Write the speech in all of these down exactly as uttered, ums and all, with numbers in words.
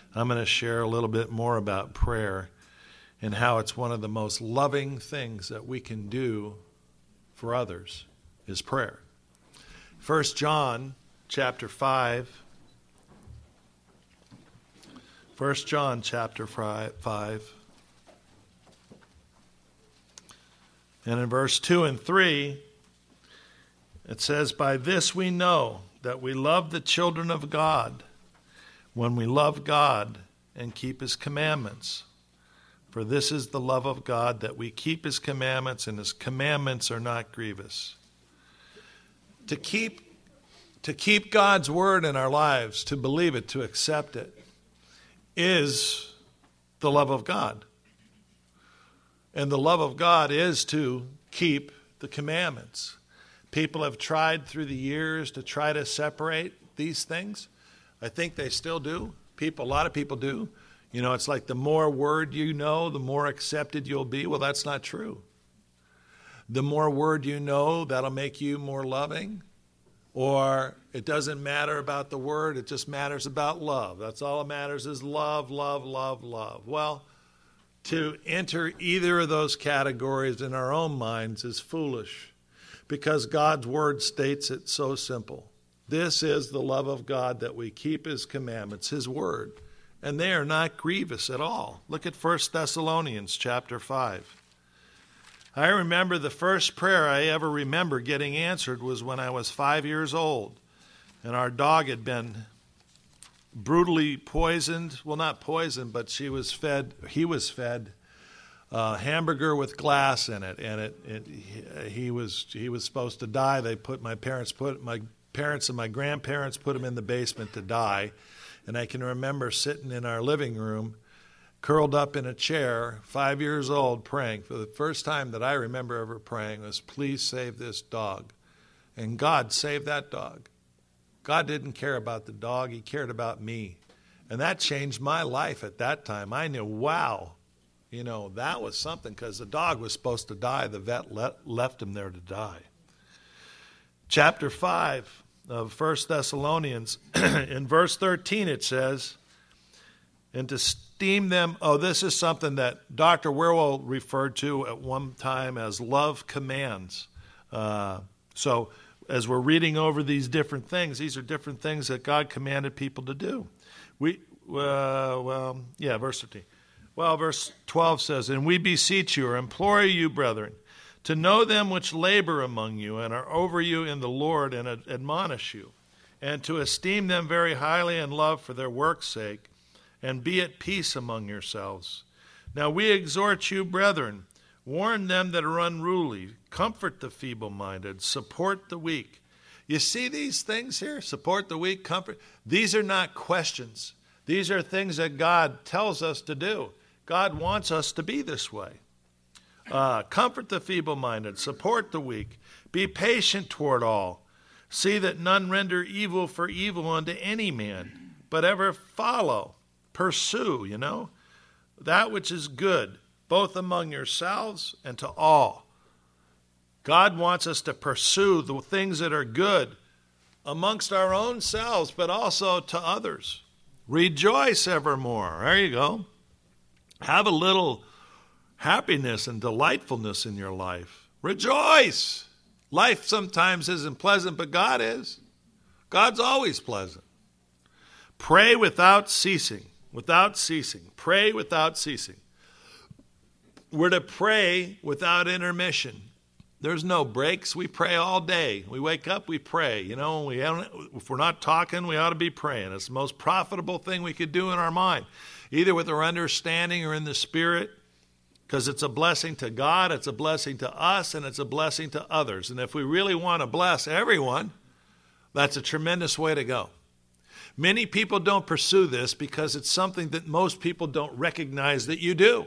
I'm going to share a little bit more about prayer and how it's one of the most loving things that we can do for others is prayer. First John chapter five. First John chapter five. And in verse two and three, it says, "By this we know that we love the children of God, when we love God and keep his commandments. For this is the love of God, that we keep his commandments, and his commandments are not grievous." To keep, to keep God's word in our lives, to believe it, to accept it, is the love of God. And the love of God is to keep the commandments. People have tried through the years to try to separate these things. I think they still do. People, a lot of people do. You know, it's like the more word you know, the more accepted you'll be. Well, that's not true. The more word you know, that'll make you more loving. Or it doesn't matter about the word, it just matters about love. That's all that matters is love, love, love, love. Well, to enter either of those categories in our own minds is foolish, because God's word states it so simple. This is the love of God, that we keep his commandments, his word. And they are not grievous at all. Look at First Thessalonians chapter five. I remember the first prayer I ever remember getting answered was when I was five years old. And our dog had been brutally poisoned. Well, not poisoned, but she was fed, he was fed a hamburger with glass in it. And it, it he was he was supposed to die. They put my parents put my parents and my grandparents put him in the basement to die. And I can remember sitting in our living room, curled up in a chair, five years old, praying. For the first time that I remember ever praying was, "Please save this dog." And God saved that dog. God didn't care about the dog. He cared about me. And that changed my life at that time. I knew, wow, you know, that was something, because the dog was supposed to die. The vet le- left him there to die. Chapter five of First Thessalonians, in verse thirteen it says, "And to esteem them," oh, this is something that Doctor Wierwille referred to at one time as love commands. Uh, so as we're reading over these different things, these are different things that God commanded people to do. We, uh, well, yeah, verse thirteen. Well, verse twelve says, "And we beseech you, or implore you, brethren, to know them which labor among you and are over you in the Lord, and ad- admonish you, and to esteem them very highly in love for their work's sake, and be at peace among yourselves. Now we exhort you, brethren, warn them that are unruly, comfort the feeble-minded, support the weak." You see these things here? Support the weak, comfort. These are not questions. These are things that God tells us to do. God wants us to be this way. Uh, comfort the feeble-minded, support the weak, be patient toward all. See that none render evil for evil unto any man, but ever follow, pursue, you know, that which is good, both among yourselves and to all. God wants us to pursue the things that are good amongst our own selves, but also to others. Rejoice evermore. There you go. Have a little happiness and delightfulness in your life. Rejoice. Life sometimes isn't pleasant, but God is. God's always pleasant. Pray without ceasing. Without ceasing. Pray without ceasing. We're to pray without intermission. There's no breaks. We pray all day. We wake up, we pray. You know, we if we're not talking, we ought to be praying. It's the most profitable thing we could do in our mind, either with our understanding or in the spirit, because it's a blessing to God, it's a blessing to us, and it's a blessing to others. And if we really want to bless everyone, that's a tremendous way to go. Many people don't pursue this because it's something that most people don't recognize that you do.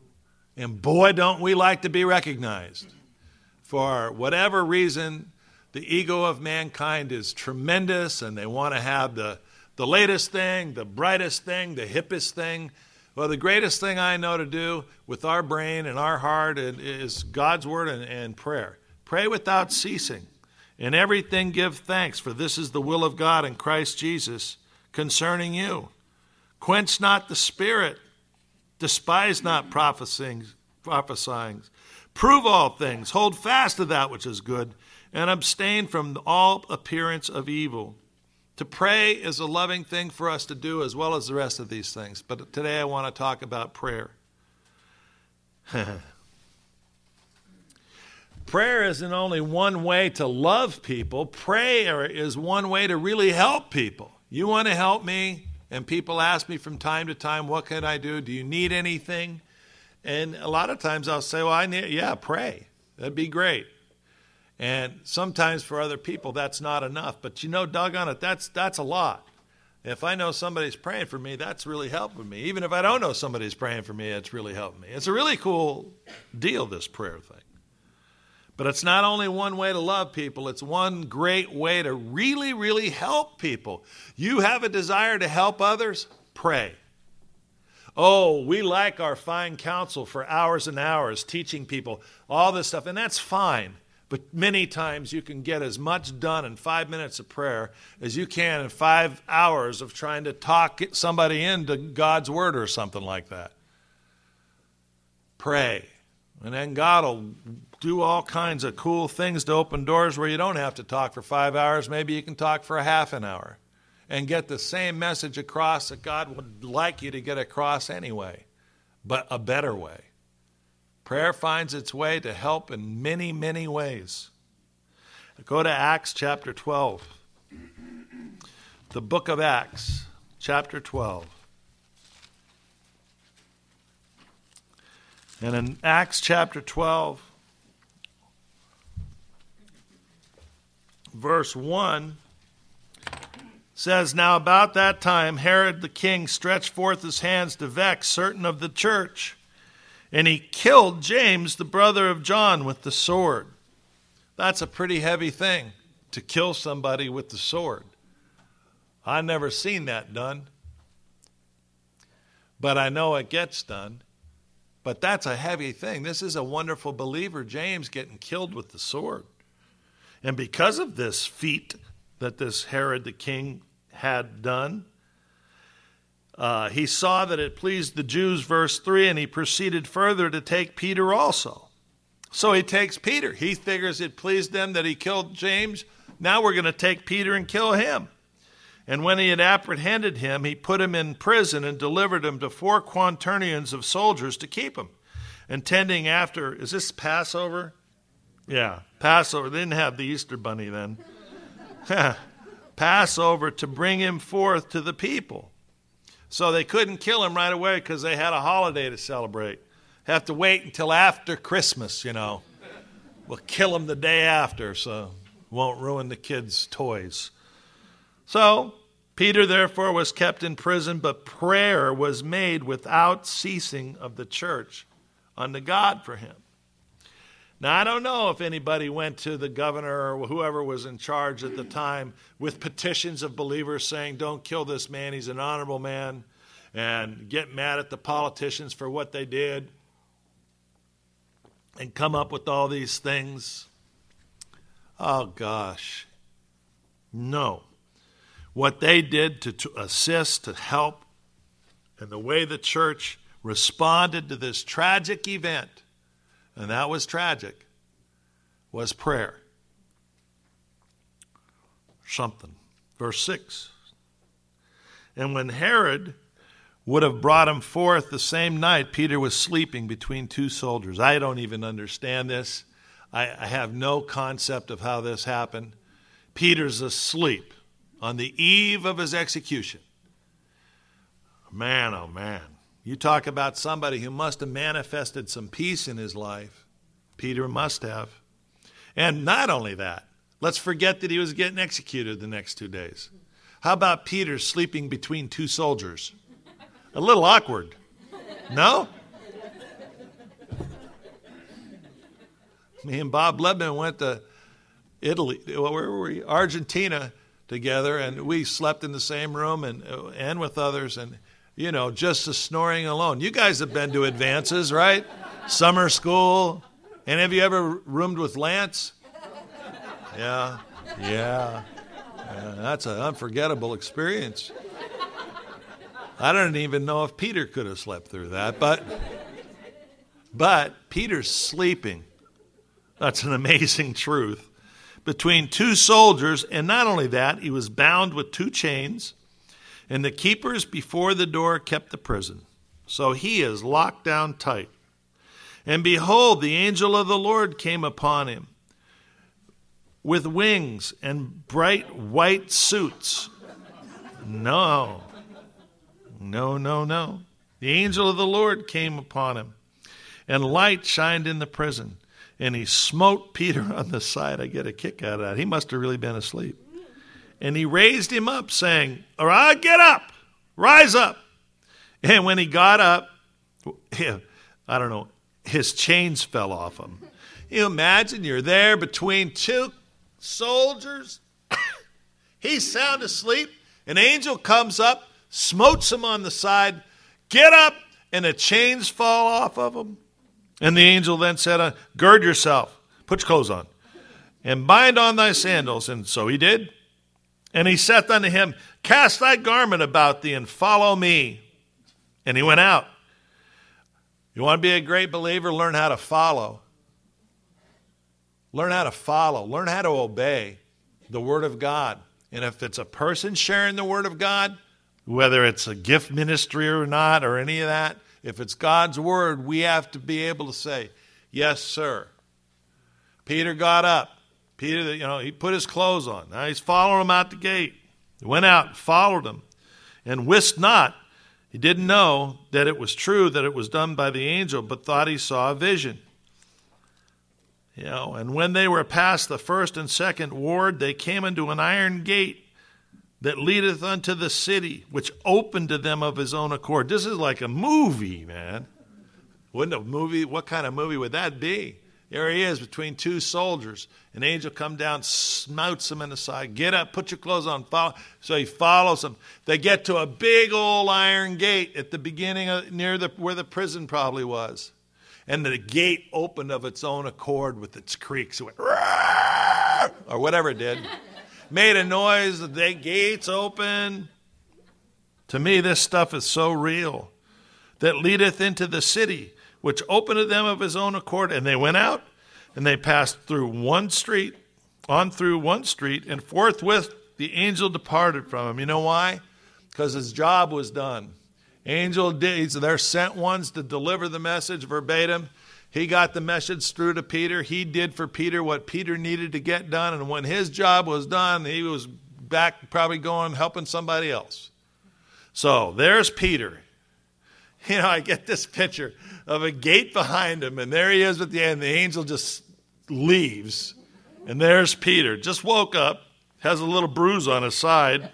And boy, don't we like to be recognized. For whatever reason, the ego of mankind is tremendous, and they want to have the, the latest thing, the brightest thing, the hippest thing. Well, the greatest thing I know to do with our brain and our heart is God's word and, and prayer. Pray without ceasing. In everything give thanks, for this is the will of God in Christ Jesus concerning you. Quench not the spirit. Despise not prophesying. prophesying. Prove all things. Hold fast to that which is good, and abstain from all appearance of evil. To pray is a loving thing for us to do as well as the rest of these things. But today I want to talk about prayer. Prayer isn't only one way to love people. Prayer is one way to really help people. You want to help me? And people ask me from time to time, what can I do? Do you need anything? And a lot of times I'll say, well, I need, yeah, pray. That'd be great. And sometimes for other people, that's not enough. But you know, doggone it, that's that's a lot. If I know somebody's praying for me, that's really helping me. Even if I don't know somebody's praying for me, it's really helping me. It's a really cool deal, this prayer thing. But it's not only one way to love people, it's one great way to really, really help people. You have a desire to help others? Pray. Oh, we like our fine counsel for hours and hours, teaching people all this stuff, and that's fine. But many times you can get as much done in five minutes of prayer as you can in five hours of trying to talk somebody into God's word or something like that. Pray. And then God will do all kinds of cool things to open doors where you don't have to talk for five hours. Maybe you can talk for a half an hour and get the same message across that God would like you to get across anyway, but a better way. Prayer finds its way to help in many, many ways. Go to Acts chapter twelve. The book of Acts, chapter twelve. And in Acts chapter twelve, verse one, says, Now about that time Herod the king stretched forth his hands to vex certain of the church, and he killed James, the brother of John, with the sword. That's a pretty heavy thing, to kill somebody with the sword. I've never seen that done, but I know it gets done. But that's a heavy thing. This is a wonderful believer, James, getting killed with the sword. And because of this feat that this Herod the king had done, Uh, he saw that it pleased the Jews, verse three, and he proceeded further to take Peter also. So he takes Peter. He figures it pleased them that he killed James. Now we're going to take Peter and kill him. And when he had apprehended him, he put him in prison and delivered him to four quaternions of soldiers to keep him. Intending after, is this Passover? Yeah, Passover. They didn't have the Easter bunny then. Passover, to bring him forth to the people. So they couldn't kill him right away because they had a holiday to celebrate. Have to wait until after Christmas, you know. We'll kill him the day after, so won't ruin the kids' toys. So Peter, therefore, was kept in prison, but prayer was made without ceasing of the church unto God for him. Now, I don't know if anybody went to the governor or whoever was in charge at the time with petitions of believers saying, don't kill this man, he's an honorable man, and get mad at the politicians for what they did and come up with all these things. Oh, gosh. No. What they did to, to assist, to help, and the way the church responded to this tragic event, and that was tragic, was prayer. Something. Verse six. And when Herod would have brought him forth the same night, Peter was sleeping between two soldiers. I don't even understand this. I, I have no concept of how this happened. Peter's asleep on the eve of his execution. Man, oh man. You talk about somebody who must have manifested some peace in his life. Peter must have. And not only that, let's forget that he was getting executed the next two days. How about Peter sleeping between two soldiers? A little awkward. No? Me and Bob Lebman went to Italy, where were we? Argentina together, and we slept in the same room and and with others, and you know, just the snoring alone. You guys have been to Advances, right? Summer school. And have you ever roomed with Lance? Yeah, yeah. yeah that's an unforgettable experience. I don't even know if Peter could have slept through that, but, but Peter's sleeping. That's an amazing truth. Between two soldiers, and not only that, he was bound with two chains, and the keepers before the door kept the prison. So he is locked down tight. And behold, the angel of the Lord came upon him with wings and bright white suits. No, no, no, no. The angel of the Lord came upon him, and light shined in the prison. And he smote Peter on the side. I get a kick out of that. He must have really been asleep. And he raised him up, saying, all right, get up, rise up. And when he got up, I don't know, his chains fell off him. You imagine you're there between two soldiers. He's sound asleep. An angel comes up, smotes him on the side, get up, and the chains fall off of him. And the angel then said, gird yourself, put your clothes on, and bind on thy sandals. And so he did. And he saith unto him, cast thy garment about thee, and follow me. And he went out. You want to be a great believer? Learn how to follow. Learn how to follow. Learn how to obey the Word of God. And if it's a person sharing the Word of God, whether it's a gift ministry or not or any of that, if it's God's Word, we have to be able to say, yes, sir. Peter got up. Peter, you know, he put his clothes on. Now he's following him out the gate. He went out, followed him, and wist not. He didn't know that it was true that it was done by the angel, but thought he saw a vision. You know, and when they were past the first and second ward, they came into an iron gate that leadeth unto the city, which opened to them of his own accord. This is like a movie, man. Wouldn't a movie, what kind of movie would that be? There he is between two soldiers. An angel come down, smotes him in the side. Get up, put your clothes on, follow. So he follows them. They get to a big old iron gate at the beginning of, near the, where the prison probably was. And the gate opened of its own accord with its creaks. It went, or whatever it did. Made a noise, the gates open. To me, this stuff is so real. That leadeth into the city, which opened to them of his own accord. And they went out, and they passed through one street, on through one street, and forthwith the angel departed from him. You know why? Because his job was done. Angel did, they're sent ones to deliver the message verbatim. He got the message through to Peter. He did for Peter what Peter needed to get done. And when his job was done, he was back probably going, helping somebody else. So there's Peter. You know, I get this picture of a gate behind him, and there he is at the end. The angel just leaves, and there's Peter. Just woke up, has a little bruise on his side.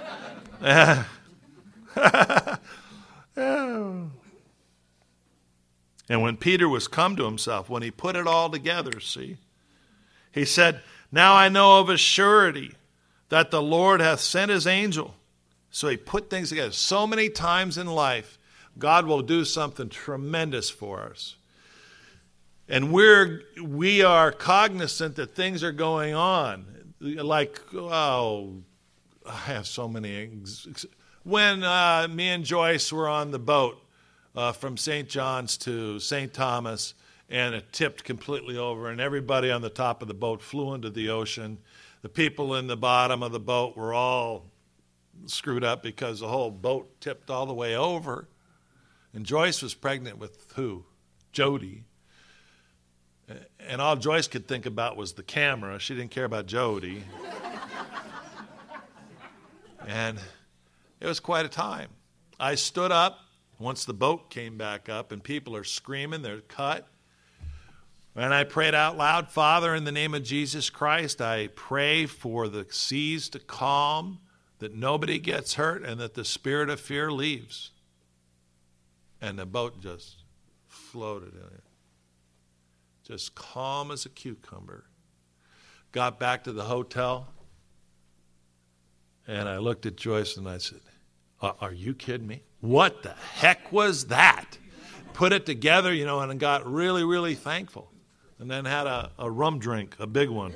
And when Peter was come to himself, when he put it all together, see, he said, now I know of a surety that the Lord hath sent his angel. So he put things together. So many times in life, God will do something tremendous for us. And we're, we are cognizant that things are going on. Like, oh, I have so many. When uh, me and Joyce were on the boat uh, from Saint John's to Saint Thomas, and it tipped completely over, and everybody on the top of the boat flew into the ocean. The people in the bottom of the boat were all screwed up because the whole boat tipped all the way over. And Joyce was pregnant with who? Jody. And all Joyce could think about was the camera. She didn't care about Jody. And it was quite a time. I stood up once the boat came back up, and people are screaming, they're cut. And I prayed out loud, Father, in the name of Jesus Christ, I pray for the seas to calm, that nobody gets hurt, and that the spirit of fear leaves. And the boat just floated in it. Just calm as a cucumber. Got back to the hotel, and I looked at Joyce and I said, are you kidding me? What the heck was that? Put it together, you know, and got really, really thankful. And then had a, a rum drink, a big one.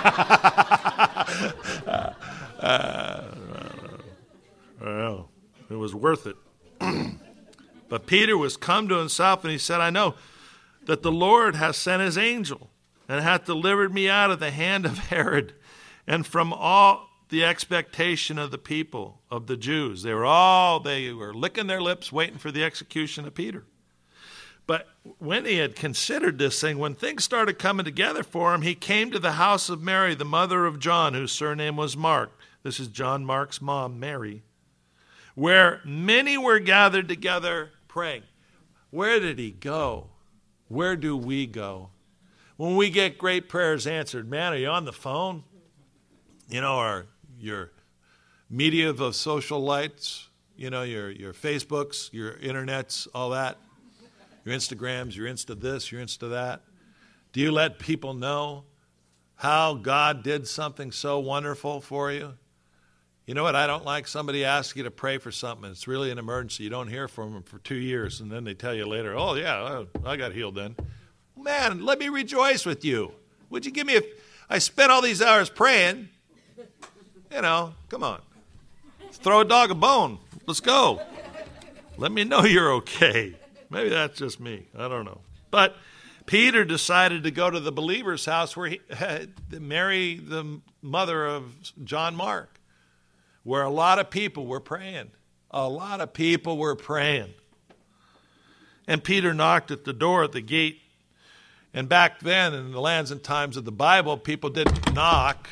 uh, uh, well, It was worth it. But Peter was come to himself, and he said, I know that the Lord hath sent his angel, and hath delivered me out of the hand of Herod, and from all the expectation of the people, of the Jews. They were all, they were licking their lips, waiting for the execution of Peter. But when he had considered this thing, when things started coming together for him, he came to the house of Mary, the mother of John, whose surname was Mark. This is John Mark's mom, Mary, where many were gathered together praying. Where did he go? Where do we go? When we get great prayers answered, man, are you on the phone? You know, or your media of social lights, you know, your, your Facebooks, your internets, all that. Your Instagrams, your Insta this, your Insta that. Do you let people know how God did something so wonderful for you? You know what I don't like? Somebody asks you to pray for something. It's really an emergency. You don't hear from them for two years, and then they tell you later, oh, yeah, I got healed then. Man, let me rejoice with you. Would you give me a... I spent all these hours praying. You know, come on. Throw a dog a bone. Let's go. Let me know you're okay. Maybe that's just me. I don't know. But Peter decided to go to the believer's house where he had Mary, the mother of John Mark, where a lot of people were praying. A lot of people were praying. And Peter knocked at the door at the gate. And back then, in the lands and times of the Bible, people didn't knock.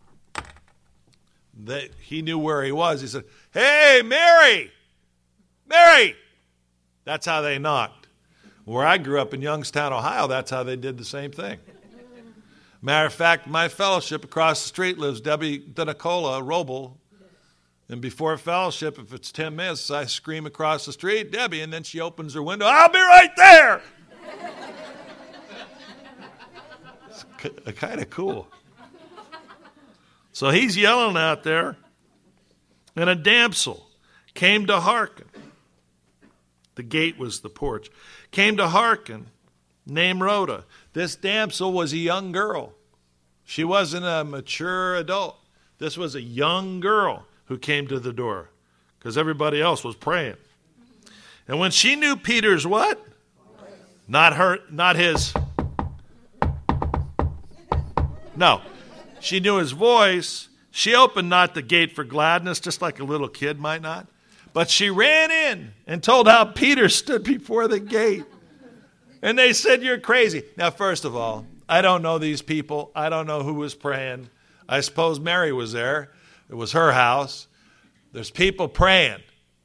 They, he knew where he was. He said, hey, Mary! Mary! That's how they knocked. Where I grew up in Youngstown, Ohio, that's how they did the same thing. Matter of fact, my fellowship across the street lives Debbie DeNicola Roble. And before fellowship, if it's ten minutes, I scream across the street, Debbie, and then she opens her window, I'll be right there! It's kind of cool. So he's yelling out there, and a damsel came to hearken. The gate was the porch. Came to hearken, named Rhoda. This damsel was a young girl. She wasn't a mature adult. This was a young girl who came to the door because everybody else was praying. And when she knew Peter's what? Not her, not his. No. She knew his voice. She opened not the gate for gladness, just like a little kid might not. But she ran in and told how Peter stood before the gate. And they said, you're crazy. Now, first of all, I don't know these people. I don't know who was praying. I suppose Mary was there. It was her house. There's people praying.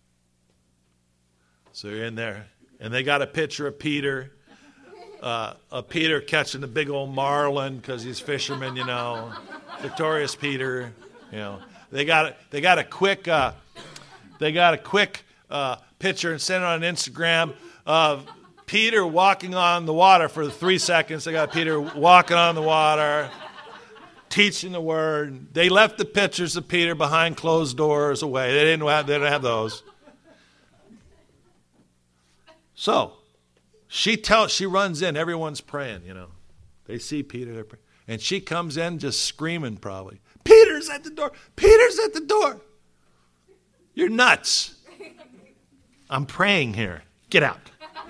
So you're in there. And they got a picture of Peter. Uh, of Peter catching the big old marlin because he's fisherman, you know. Victorious Peter, you know. They got, they got a quick... Uh, They got a quick uh, picture and sent it on Instagram of Peter walking on the water for three seconds. They got Peter walking on the water, teaching the word. They left the pictures of Peter behind closed doors away. They didn't have, they didn't have those. So she tells, she runs in. Everyone's praying, you know. They see Peter, they're praying. And she comes in just screaming probably. Peter's at the door. Peter's at the door. You're nuts. I'm praying here. Get out.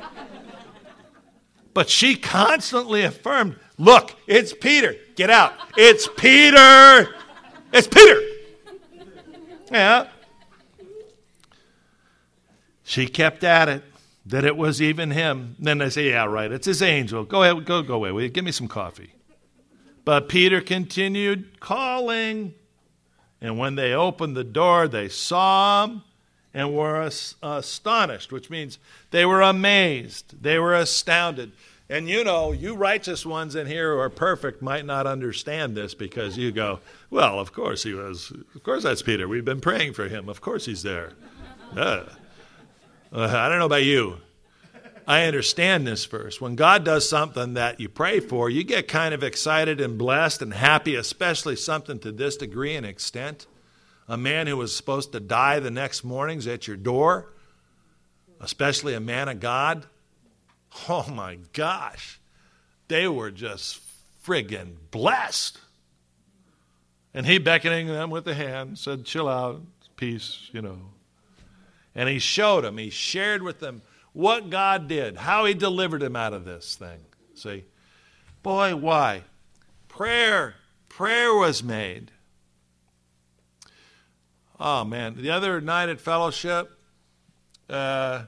But she constantly affirmed, look, it's Peter. Get out. It's Peter. It's Peter. Yeah. She kept at it, that it was even him. Then they say, yeah, right, it's his angel. Go ahead, go, go away. Will you give me some coffee? But Peter continued calling. And when they opened the door, they saw him and were as- astonished, which means they were amazed. They were astounded. And you know, you righteous ones in here who are perfect might not understand this because you go, well, of course he was. Of course that's Peter. We've been praying for him. Of course he's there. Uh, uh, I don't know about you. I understand this verse. When God does something that you pray for, you get kind of excited and blessed and happy, especially something to this degree and extent. A man who was supposed to die the next morning is at your door, especially a man of God. Oh my gosh. They were just friggin' blessed. And he beckoning them with the hand said, chill out, peace, you know. And he showed them, he shared with them what God did, how he delivered him out of this thing. See? Boy, why? Prayer. Prayer was made. Oh, man. The other night at fellowship, uh,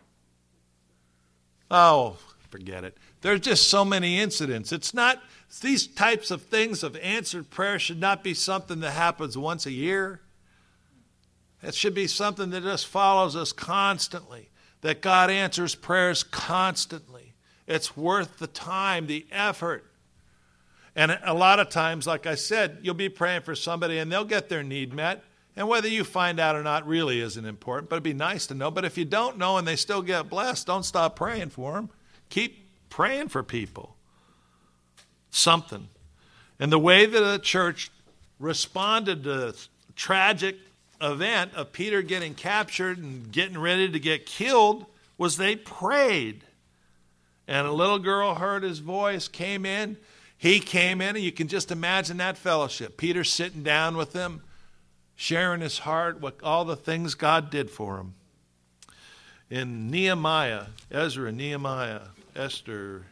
oh, forget it. There's just so many incidents. It's not, these types of things of answered prayer should not be something that happens once a year. It should be something that just follows us constantly, that God answers prayers constantly. It's worth the time, the effort. And a lot of times, like I said, you'll be praying for somebody and they'll get their need met. And whether you find out or not really isn't important, but it'd be nice to know. But if you don't know and they still get blessed, don't stop praying for them. Keep praying for people. Something. And the way that the church responded to the tragic event of Peter getting captured and getting ready to get killed was they prayed. And a little girl heard his voice, came in. He came in, and you can just imagine that fellowship. Peter sitting down with them, sharing his heart, what all the things God did for him. In Nehemiah, Ezra, Nehemiah, Esther.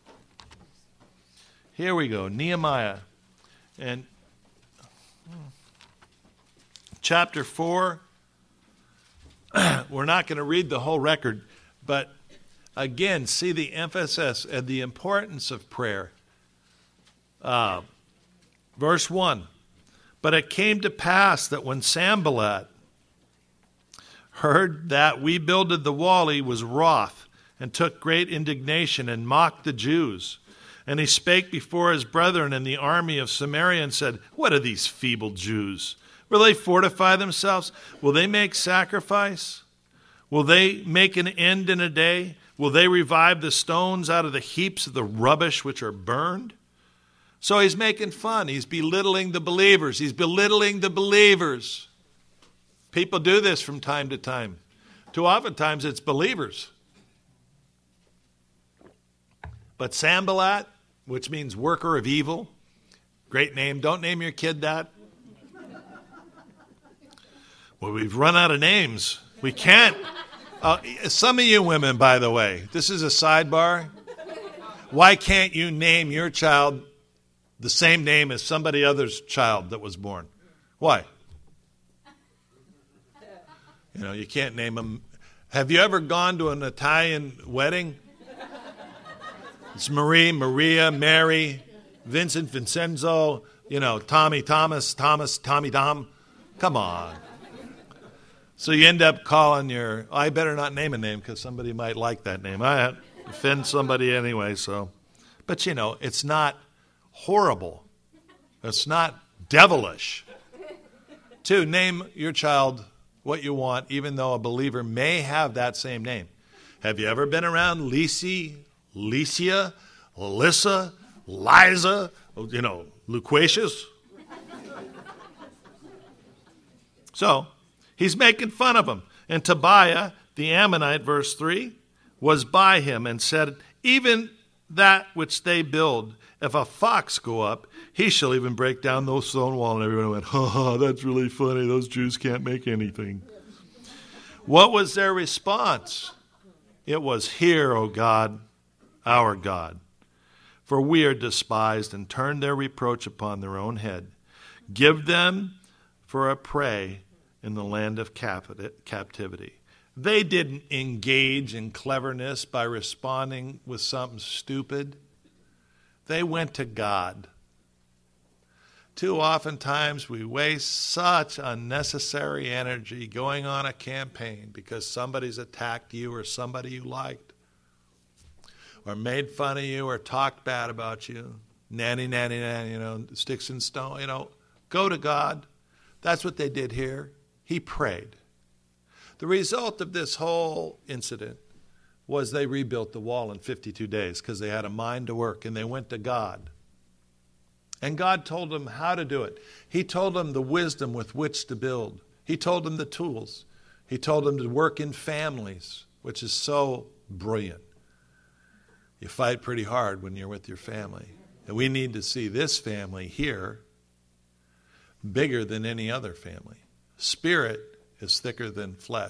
Here we go, Nehemiah. And chapter four, we're not going to read the whole record, but again, see the emphasis and the importance of prayer. Uh, verse one. But it came to pass that when Sanballat heard that we builded the wall, he was wroth, and took great indignation, and mocked the Jews. And he spake before his brethren in the army of Samaria, and said, What are these feeble Jews? Will they fortify themselves? Will they make sacrifice? Will they make an end in a day? Will they revive the stones out of the heaps of the rubbish which are burned? So he's making fun. He's belittling the believers. He's belittling the believers. People do this from time to time. Too often times it's believers. But Sanballat, which means worker of evil, great name. Don't name your kid that. Well, we've run out of names. We can't. Uh, some of you women, by the way, this is a sidebar. Why can't you name your child the same name as somebody else's child that was born? Why? You know, you can't name them. Have you ever gone to an Italian wedding? It's Marie, Maria, Mary, Vincent, Vincenzo, you know, Tommy, Thomas, Thomas, Tommy, Dom. Come on. So you end up calling your, I better not name a name because somebody might like that name. I offend somebody anyway, so. But, you know, it's not horrible. It's not devilish. Two, name your child what you want, even though a believer may have that same name. Have you ever been around Lisi, Licia, Alyssa, Liza, you know, Loquacious? So, he's making fun of him. And Tobiah, the Ammonite, verse three, was by him and said, Even that which they build, if a fox go up, he shall even break down those stone wall. And everyone went, ha ha, that's really funny. Those Jews can't make anything. What was their response? It was, Hear, O God, our God, for we are despised, and turn their reproach upon their own head. Give them for a prey in the land of captivity. They didn't engage in cleverness by responding with something stupid. They went to God. Too often times we waste such unnecessary energy going on a campaign because somebody's attacked you or somebody you liked or made fun of you or talked bad about you. Nanny, nanny, nanny, you know, sticks and stone, you know. Go to God. That's what they did here. He prayed. The result of this whole incident was they rebuilt the wall in fifty-two days because they had a mind to work, and they went to God. And God told them how to do it. He told them the wisdom with which to build. He told them the tools. He told them to work in families, which is so brilliant. You fight pretty hard when you're with your family. And we need to see this family here bigger than any other family. Spirit is thicker than flesh.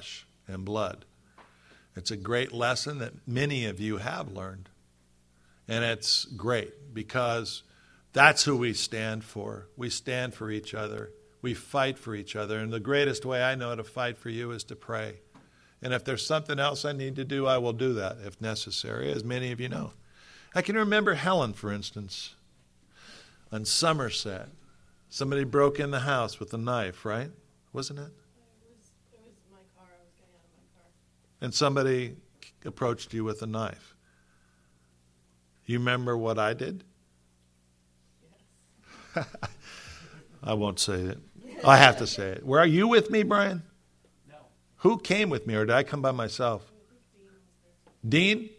and blood. It's a great lesson that many of you have learned. And it's great because that's who we stand for. We stand for each other. We fight for each other. And the greatest way I know to fight for you is to pray. And if there's something else I need to do, I will do that if necessary, as many of you know. I can remember Helen, for instance, on Somerset. Somebody broke in the house with a knife, right? Wasn't it? And somebody approached you with a knife. You remember what I did? Yes. I won't say it. I have to say it. Were you with me, Brian? No. Who came with me, or did I come by myself? Dean? Dean?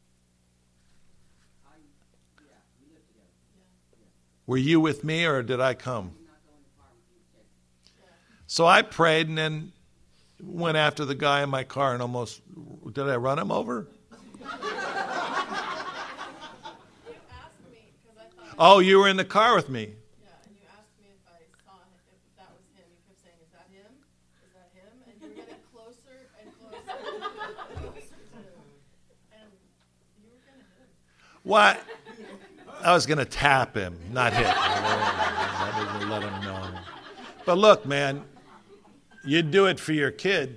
I, yeah, we lived together. Yeah. Were you with me, or did I come? So I prayed, and then went after the guy in my car and almost, did I run him over? You asked me, 'cause I thought, oh, you were in the car with me. Yeah, and you asked me if I saw him, if that was him. You kept saying, is that him? Is that him? And you were getting closer and closer and closer to him. And you were going to hit him. What? I was going to tap him, not hit him. I didn't let him know. But look, man, you'd do it for your kid.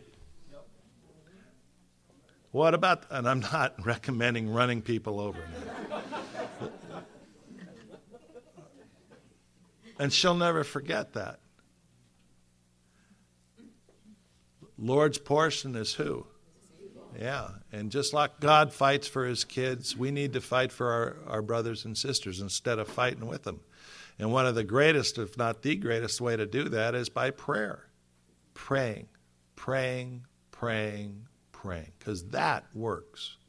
What about, and I'm not recommending running people over. And she'll never forget that. Lord's portion is who? Yeah. And just like God fights for his kids, we need to fight for our, our brothers and sisters instead of fighting with them. And one of the greatest, if not the greatest way to do that is by prayer. Praying, praying, praying, praying, because that works.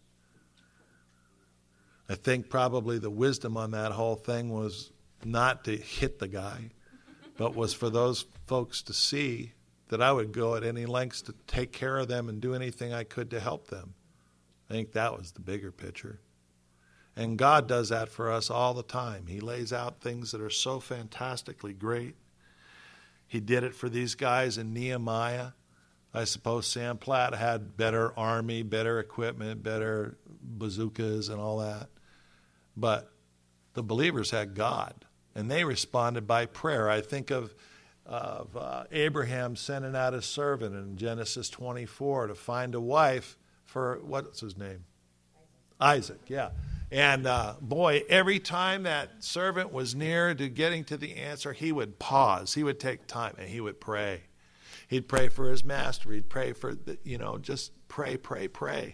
I think probably the wisdom on that whole thing was not to hit the guy, but was for those folks to see that I would go at any lengths to take care of them and do anything I could to help them. I think that was the bigger picture. And God does that for us all the time. He lays out things that are so fantastically great. He did it for these guys in Nehemiah. I suppose Sam Platt had better army, better equipment, better bazookas and all that. But the believers had God, and they responded by prayer. I think of, of uh, Abraham sending out his servant in Genesis twenty-four to find a wife for, what's his name? Isaac, Isaac yeah. And uh, boy, every time that servant was near to getting to the answer, he would pause. He would take time and he would pray. He'd pray for his master. He'd pray for, the, you know, just pray, pray, pray.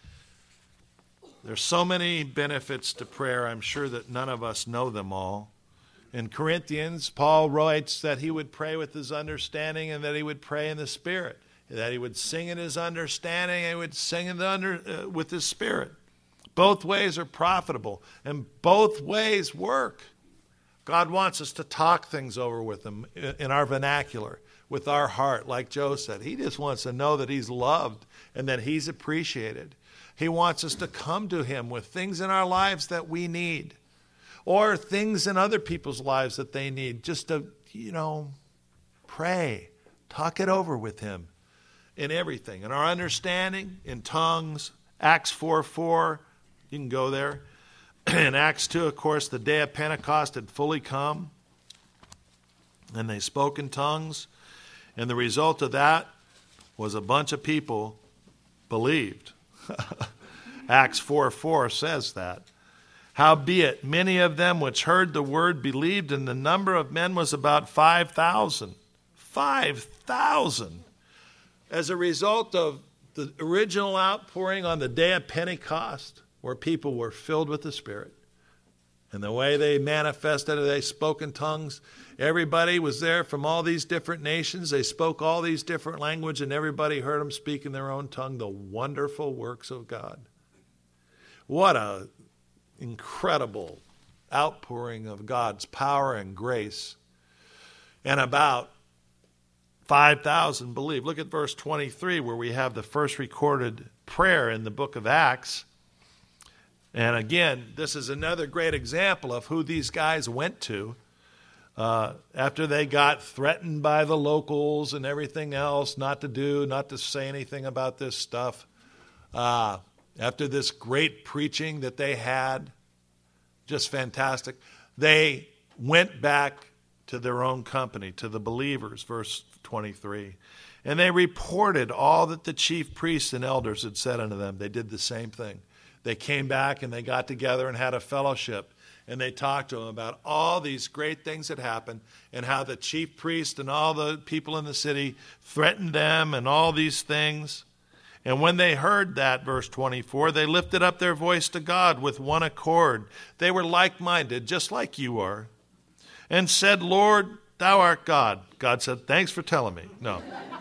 There's so many benefits to prayer. I'm sure that none of us know them all. In Corinthians, Paul writes that he would pray with his understanding and that he would pray in the Spirit. That he would sing in his understanding and he would sing in the under, uh, with his Spirit. Both ways are profitable, and both ways work. God wants us to talk things over with him in our vernacular, with our heart, like Joe said. He just wants to know that he's loved and that he's appreciated. He wants us to come to him with things in our lives that we need, or things in other people's lives that they need. Just to, you know, pray, talk it over with him in everything. In our understanding, in tongues, Acts four four, you can go there. In Acts two, of course, the day of Pentecost had fully come, and they spoke in tongues. And the result of that was a bunch of people believed. Acts four four says that. Howbeit, many of them which heard the word believed, and the number of men was about five thousand. five thousand. As a result of the original outpouring on the day of Pentecost, where people were filled with the Spirit. And the way they manifested it, they spoke in tongues. Everybody was there from all these different nations. They spoke all these different languages, and everybody heard them speak in their own tongue the wonderful works of God. What a incredible outpouring of God's power and grace. And about five thousand believed. Look at verse twenty-three, where we have the first recorded prayer in the book of Acts. And again, this is another great example of who these guys went to. Uh, after they got threatened by the locals and everything else, not to do, not to say anything about this stuff, uh, after this great preaching that they had, just fantastic, they went back to their own company, to the believers, verse twenty-three. And they reported all that the chief priests and elders had said unto them. They did the same thing. They came back and they got together and had a fellowship. And they talked to them about all these great things that happened and how the chief priest and all the people in the city threatened them and all these things. And when they heard that, verse twenty-four, they lifted up their voice to God with one accord. They were like-minded, just like you are, and said, Lord, thou art God. God said, thanks for telling me. No.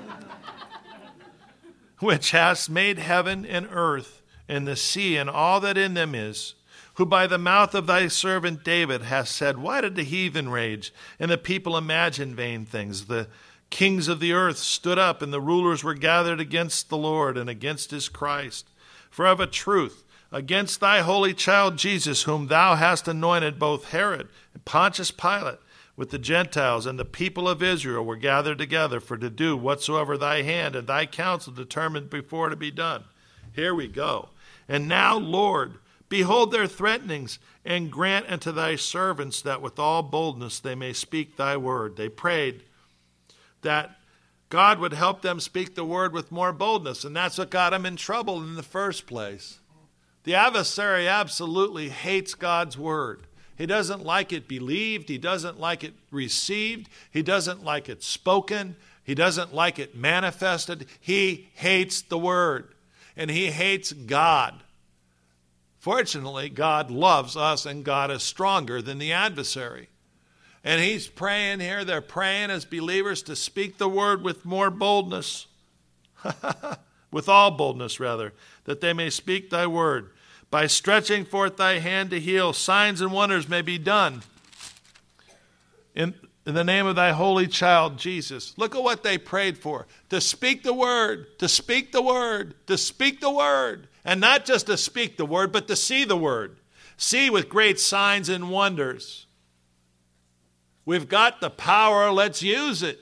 Which hast made heaven and earth and the sea and all that in them is, who by the mouth of thy servant David hast said, why did the heathen rage and the people imagine vain things? The kings of the earth stood up and the rulers were gathered against the Lord and against his Christ. For of a truth, against thy holy child Jesus, whom thou hast anointed, both Herod and Pontius Pilate with the Gentiles and the people of Israel were gathered together for to do whatsoever thy hand and thy counsel determined before to be done. Here we go. And now, Lord, behold their threatenings, and grant unto thy servants that with all boldness they may speak thy word. They prayed that God would help them speak the word with more boldness, and that's what got them in trouble in the first place. The adversary absolutely hates God's word. He doesn't like it believed. He doesn't like it received. He doesn't like it spoken. He doesn't like it manifested. He hates the word, and he hates God. Fortunately, God loves us, and God is stronger than the adversary. And he's praying here, they're praying as believers to speak the word with more boldness, with all boldness rather, that they may speak thy word. By stretching forth thy hand to heal, signs and wonders may be done in, in the name of thy holy child, Jesus. Look at what they prayed for. To speak the word, to speak the word, to speak the word. And not just to speak the word, but to see the word. See with great signs and wonders. We've got the power, let's use it.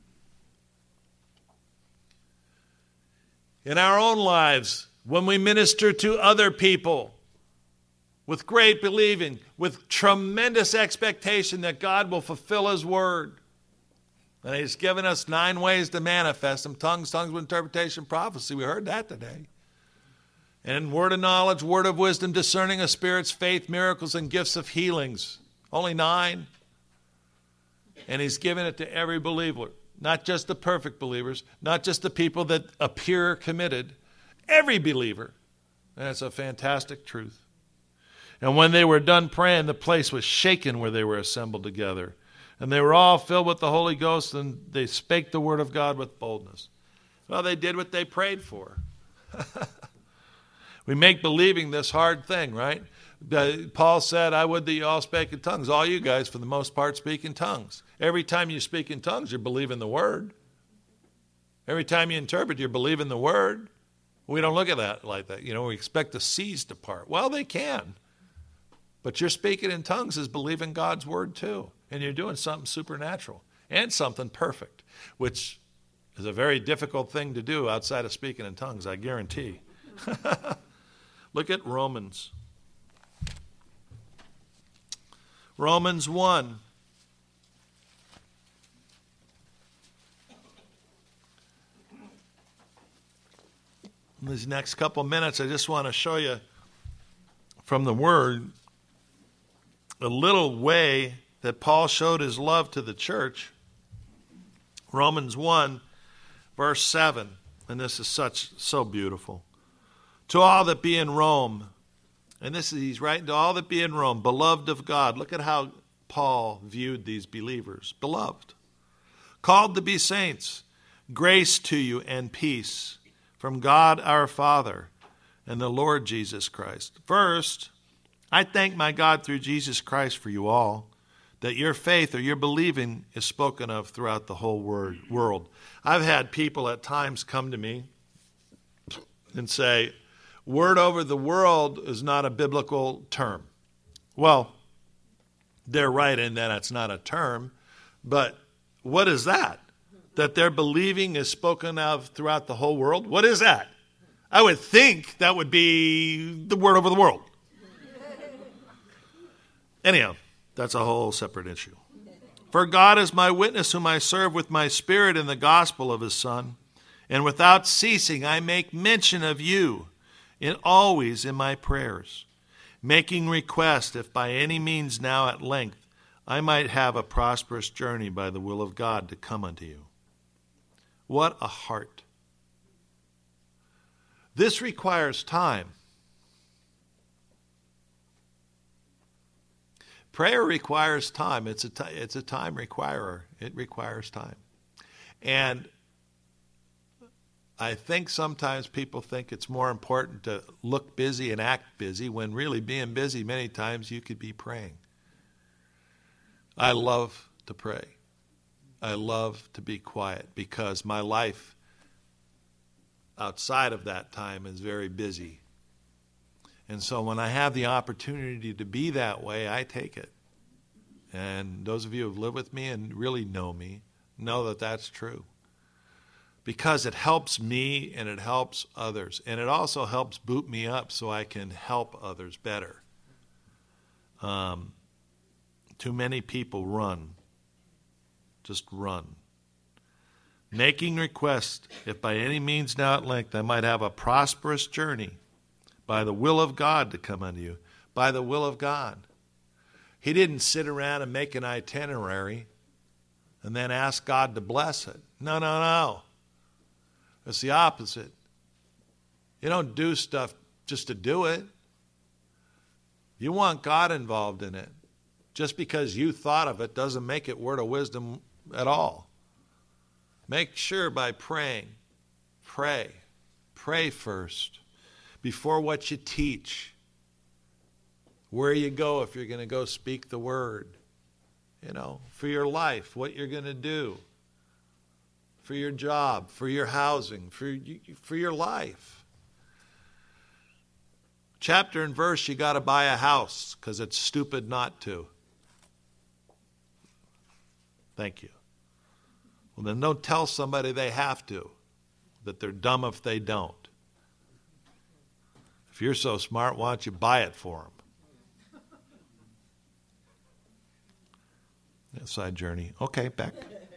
In our own lives, when we minister to other people, with great believing, with tremendous expectation that God will fulfill his word. And he's given us nine ways to manifest them. Tongues, tongues with interpretation, prophecy. We heard that today. And word of knowledge, word of wisdom, discerning of spirits, faith, miracles, and gifts of healings. Only nine. And he's given it to every believer. Not just the perfect believers. Not just the people that appear committed. Every believer. And that's a fantastic truth. And when they were done praying, the place was shaken where they were assembled together. And they were all filled with the Holy Ghost, and they spake the word of God with boldness. Well, they did what they prayed for. We make believing this hard thing, right? Paul said, I would that you all spake in tongues. All you guys, for the most part, speak in tongues. Every time you speak in tongues, you're believing the word. Every time you interpret, you're believing the word. We don't look at that like that. You know, we expect the seas to part. Well, they can. But you're speaking in tongues is believing God's word too. And you're doing something supernatural and something perfect, which is a very difficult thing to do outside of speaking in tongues, I guarantee. Look at Romans. Romans one. In these next couple minutes, I just want to show you from the Word a little way that Paul showed his love to the church. Romans one, verse seven. And this is such so beautiful. To all that be in Rome, and this is, he's writing to all that be in Rome, beloved of God. Look at how Paul viewed these believers. Beloved. Called to be saints. Grace to you and peace from God our Father and the Lord Jesus Christ. First, I thank my God through Jesus Christ for you all, that your faith or your believing is spoken of throughout the whole word, world. I've had people at times come to me and say, word over the world is not a biblical term. Well, they're right in that it's not a term, But what is that? That their believing is spoken of throughout the whole world? What is that? I would think that would be the word over the world. Anyhow, that's a whole separate issue. For God is my witness, whom I serve with my spirit in the gospel of his Son. And without ceasing I make mention of you, in always in my prayers, making request, if by any means now at length I might have a prosperous journey by the will of God to come unto you. What a heart. This requires time. Prayer requires time. It's a, t- it's a time requirer. It requires time. And I think sometimes people think it's more important to look busy and act busy, when really being busy, many times you could be praying. I love to pray. I love to be quiet because my life outside of that time is very busy. And so when I have the opportunity to be that way, I take it. And those of you who have lived with me and really know me know that that's true. Because it helps me and it helps others. And it also helps boot me up so I can help others better. Um, too many people run. Just run. Making request, if by any means now at length I might have a prosperous journey by the will of God to come unto you. By the will of God. He didn't sit around and make an itinerary and then ask God to bless it. No, no, no. It's the opposite. You don't do stuff just to do it. You want God involved in it. Just because you thought of it doesn't make it word of wisdom at all. Make sure by praying, pray. Pray first. Before what you teach. Where you go if you're going to go speak the word. You know, for your life, what you're going to do. For your job, for your housing, for, for your life. Chapter and verse, you got to buy a house because it's stupid not to. Thank you. Well, then don't tell somebody they have to, that they're dumb if they don't. If you're so smart, why don't you buy it for them? Yeah, side journey. Okay, back.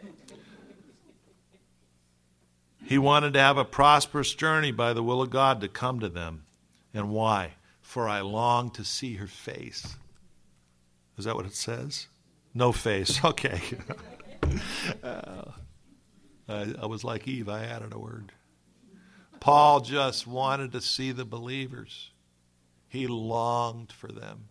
He wanted to have a prosperous journey by the will of God to come to them. And why? For I long to see her face. Is that what it says? No face. Okay. uh, I, I was like Eve. I added a word. Paul just wanted to see the believers. He longed for them.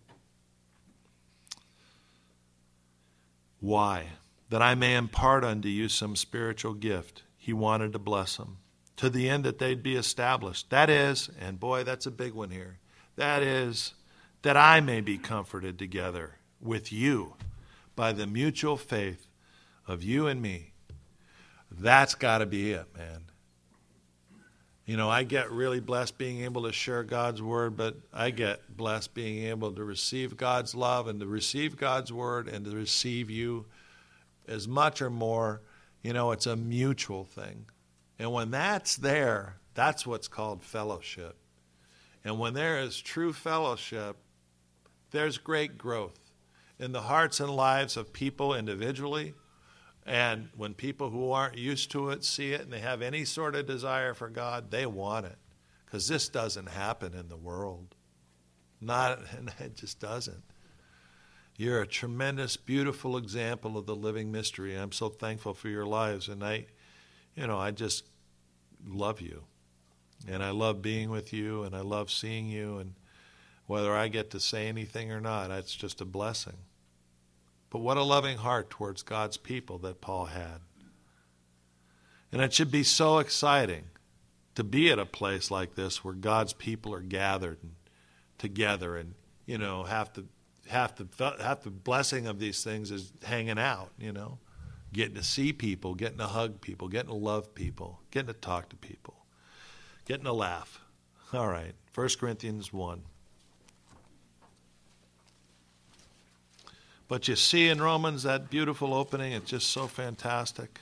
Why? That I may impart unto you some spiritual gift. He wanted to bless them to the end that they'd be established. That is, and boy, that's a big one here. That is, that I may be comforted together with you by the mutual faith of you and me. That's got to be it, man. You know, I get really blessed being able to share God's word, but I get blessed being able to receive God's love and to receive God's word and to receive you as much or more. You know, it's a mutual thing. And when that's there, that's what's called fellowship. And when there is true fellowship, there's great growth in the hearts and lives of people individually. And when people who aren't used to it see it and they have any sort of desire for God, they want it. Because this doesn't happen in the world. Not, it just doesn't. You're a tremendous, beautiful example of the living mystery. I'm so thankful for your lives. And I, you know, I just love you. And I love being with you. And I love seeing you. And whether I get to say anything or not, it's just a blessing. But what a loving heart towards God's people that Paul had. And it should be so exciting to be at a place like this where God's people are gathered and together and, you know, have to Half the, half the blessing of these things is hanging out, you know, getting to see people, getting to hug people, getting to love people, getting to talk to people, getting to laugh. All right, First Corinthians one. But you see in Romans that beautiful opening, it's just so fantastic.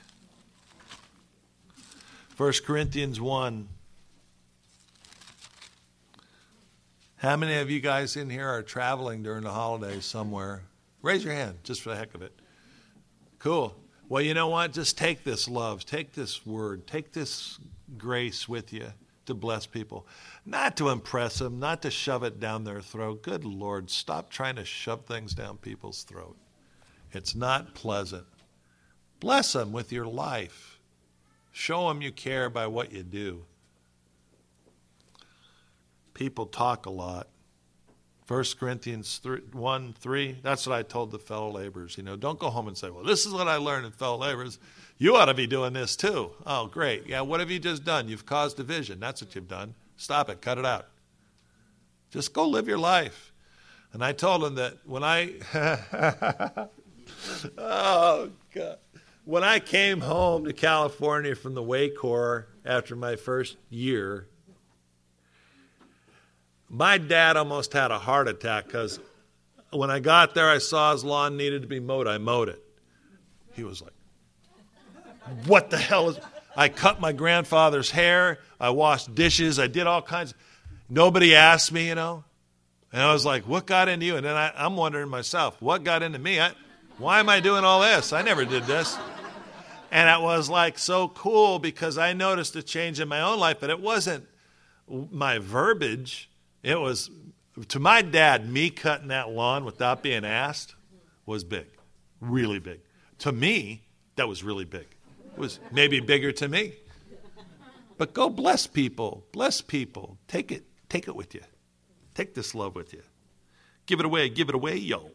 First Corinthians one. How many of you guys in here are traveling during the holidays somewhere? Raise your hand, just for the heck of it. Cool. Well, you know what? Just take this love, take this word, take this grace with you to bless people. Not to impress them, not to shove it down their throat. Good Lord, stop trying to shove things down people's throat. It's not pleasant. Bless them with your life. Show them you care by what you do. People talk a lot. First Corinthians one, three, that's what I told the fellow laborers. You know, don't go home and say, well, this is what I learned in fellow laborers. You ought to be doing this too. Oh, great. Yeah, what have you just done? You've caused division. That's what you've done. Stop it. Cut it out. Just go live your life. And I told them that when I, oh, God. When I came home to California from the Way Corps after my first year, my dad almost had a heart attack because when I got there, I saw his lawn needed to be mowed. I mowed it. He was like, what the hell is... I cut my grandfather's hair. I washed dishes. I did all kinds. Nobody asked me, you know. And I was like, what got into you? And then I, I'm wondering myself, what got into me? I, why am I doing all this? I never did this. And it was like so cool because I noticed a change in my own life, but it wasn't my verbiage. It was, to my dad, me cutting that lawn without being asked was big, really big. To me, that was really big. It was maybe bigger to me. But go bless people, bless people. Take it, take it with you. Take this love with you. Give it away, give it away, yo.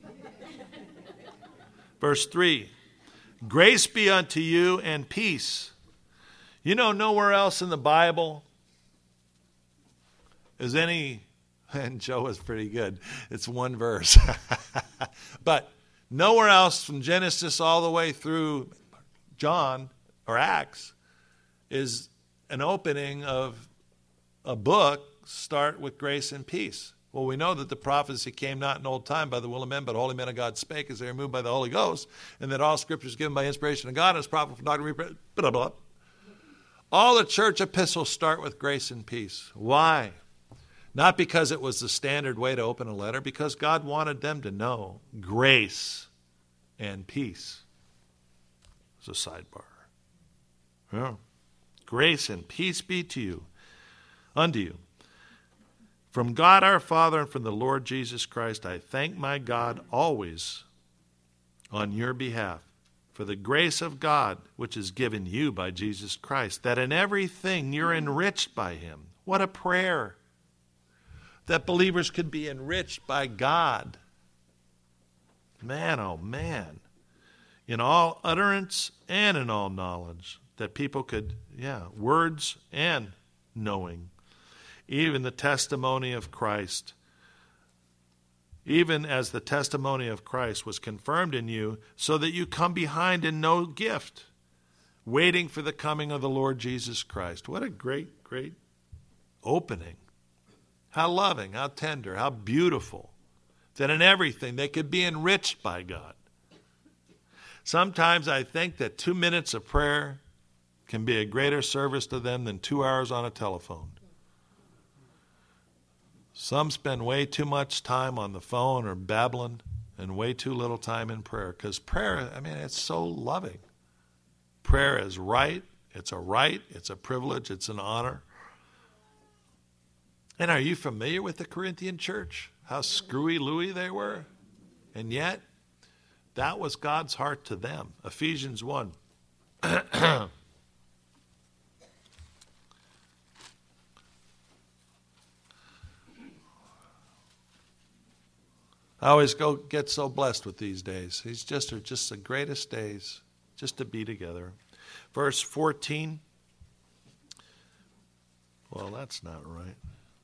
Verse three, grace be unto you and peace. You know, nowhere else in the Bible is any, and Joe is pretty good, it's one verse. But nowhere else from Genesis all the way through John or Acts is an opening of a book start with grace and peace. Well, we know that the prophecy came not in old time by the will of men, but holy men of God spake as they were moved by the Holy Ghost, and that all scripture is given by inspiration of God and is profitable for doctrine, blah, blah, blah. All the church epistles start with grace and peace. Why? Not because it was the standard way to open a letter, because God wanted them to know grace and peace. It's a sidebar. Yeah. Grace and peace be to you, unto you. From God our Father and from the Lord Jesus Christ, I thank my God always on your behalf for the grace of God which is given you by Jesus Christ, that in everything you're enriched by him. What a prayer! That believers could be enriched by God. Man, oh man. In all utterance and in all knowledge. That people could, yeah, words and knowing. Even the testimony of Christ. Even as the testimony of Christ was confirmed in you, so that you come behind in no gift, waiting for the coming of the Lord Jesus Christ. What a great, great opening. How loving, how tender, how beautiful. That in everything they could be enriched by God. Sometimes I think that two minutes of prayer can be a greater service to them than two hours on a telephone. Some spend way too much time on the phone or babbling and way too little time in prayer. Because prayer, I mean, it's so loving. Prayer is right. It's a right. It's a privilege. It's an honor. And are you familiar with the Corinthian church? How screwy-looey they were? And yet, that was God's heart to them. Ephesians one. I always go get so blessed with these days. These just are just the greatest days, just to be together. Verse fourteen. Well, that's not right.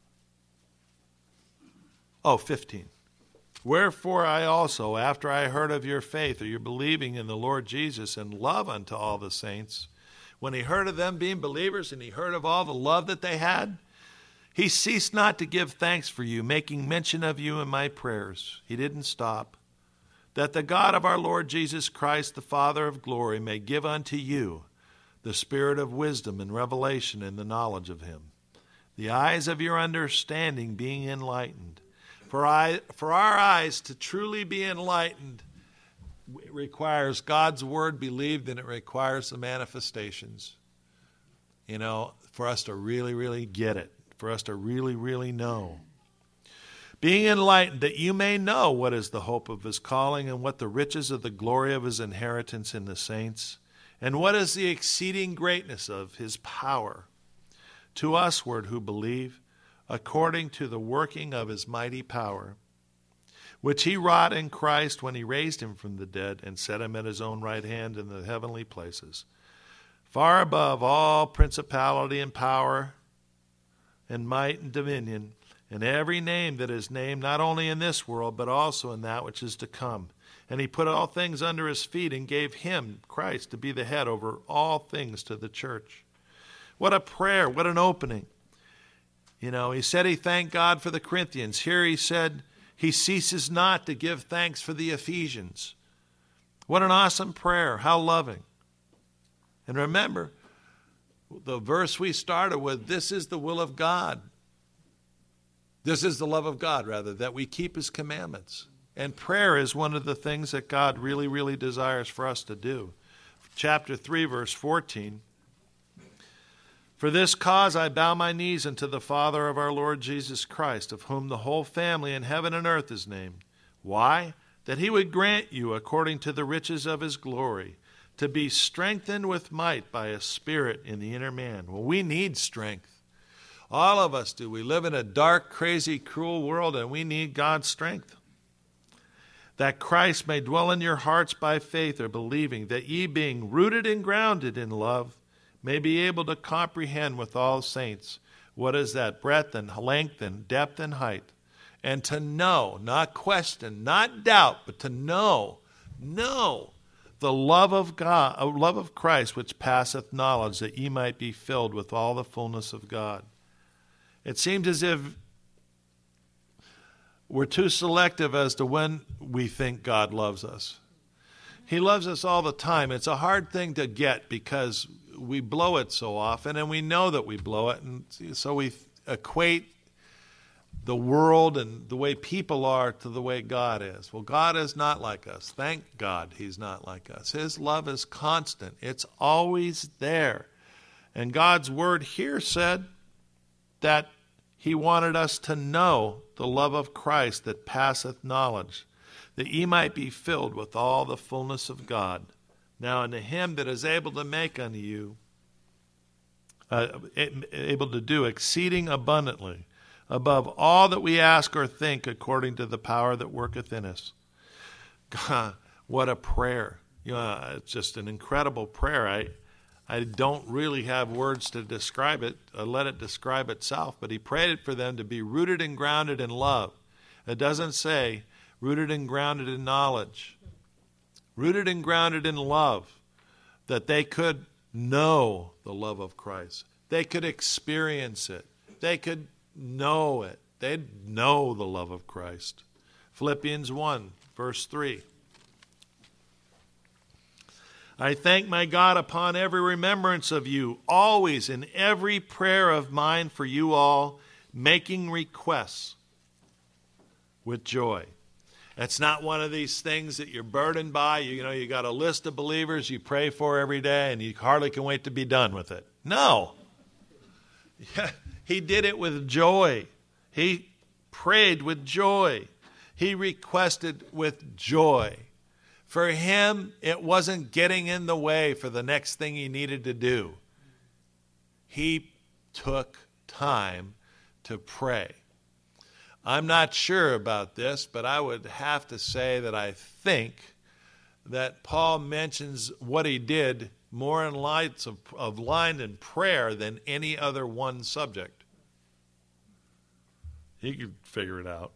Oh, fifteen. Wherefore I also, after I heard of your faith, or your believing in the Lord Jesus, and love unto all the saints, when he heard of them being believers, and he heard of all the love that they had, he ceased not to give thanks for you, making mention of you in my prayers. He didn't stop. that the God of our Lord Jesus Christ, the Father of glory, may give unto you the spirit of wisdom and revelation in the knowledge of him, the eyes of your understanding being enlightened. For I, for our eyes to truly be enlightened, it requires God's word believed, and it requires the manifestations. You know, for us to really, really get it, for us to really, really know. Being enlightened, that you may know what is the hope of his calling, and what the riches of the glory of his inheritance in the saints, and what is the exceeding greatness of his power to usward who believe, according to the working of his mighty power, which he wrought in Christ when he raised him from the dead and set him at his own right hand in the heavenly places, far above all principality and power and might and dominion, and every name that is named, not only in this world, but also in that which is to come. And he put all things under his feet and gave him, Christ, to be the head over all things to the church. What a prayer, what an opening. You know, he said he thanked God for the Corinthians. Here he said he ceases not to give thanks for the Ephesians. What an awesome prayer, how loving. And remember, the verse we started with, this is the will of God. This is the love of God, rather, that we keep his commandments. And prayer is one of the things that God really, really desires for us to do. Chapter three, verse fourteen. For this cause I bow my knees unto the Father of our Lord Jesus Christ, of whom the whole family in heaven and earth is named. Why? That he would grant you, according to the riches of his glory, to be strengthened with might by his Spirit in the inner man. Well, we need strength. All of us do. We live in a dark, crazy, cruel world, and we need God's strength. That Christ may dwell in your hearts by faith or believing, that ye being rooted and grounded in love, may be able to comprehend with all saints what is that breadth and length and depth and height, and to know, not question, not doubt, but to know, know the love of God, uh, love of Christ, which passeth knowledge, that ye might be filled with all the fullness of God. It seems as if we're too selective as to when we think God loves us. He loves us all the time. It's a hard thing to get because we blow it so often, and we know that we blow it, and so we equate the world and the way people are to the way God is. Well, God is not like us. Thank God he's not like us. His love is constant. It's always there. And God's word here said that he wanted us to know the love of Christ that passeth knowledge, that ye might be filled with all the fullness of God. Now unto him that is able to make unto you, uh, able to do exceeding abundantly, above all that we ask or think, according to the power that worketh in us. God, what a prayer. You know, it's just an incredible prayer. I I don't really have words to describe it. I let it describe itself. But he prayed for them to be rooted and grounded in love. It doesn't say rooted and grounded in knowledge. Rooted and grounded in love. That they could know the love of Christ. They could experience it. They could know it. They'd know the love of Christ. Philippians one, verse three. I thank my God upon every remembrance of you, always in every prayer of mine for you all, making requests with joy. It's not one of these things that you're burdened by. You, you know, you got a list of believers you pray for every day, and you hardly can wait to be done with it. No. He did it with joy. He prayed with joy. He requested with joy. For him, it wasn't getting in the way for the next thing he needed to do. He took time to pray. I'm not sure about this, but I would have to say that I think that Paul mentions what he did more in lights of, of line in prayer than any other one subject. He could figure it out.